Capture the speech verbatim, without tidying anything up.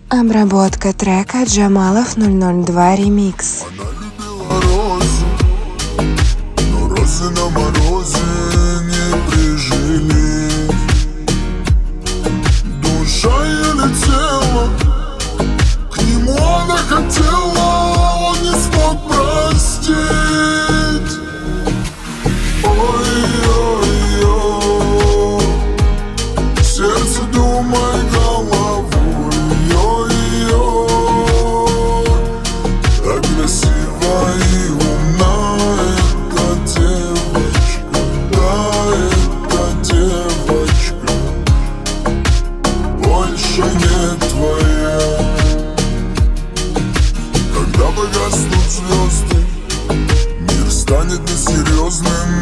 Обработка трека Джамалов ноль ноль два ремикс. Она любила розы, но розы на морозе не прижились. Душа ее летела, к нему она хотела, он не смог простить. Ой-ой-ой, сердце думай головой. Ой-ой, так красиво и умна эта девочка, да, эта девочка больше не твоя. Когда погаснут звезды, мир станет несерьезным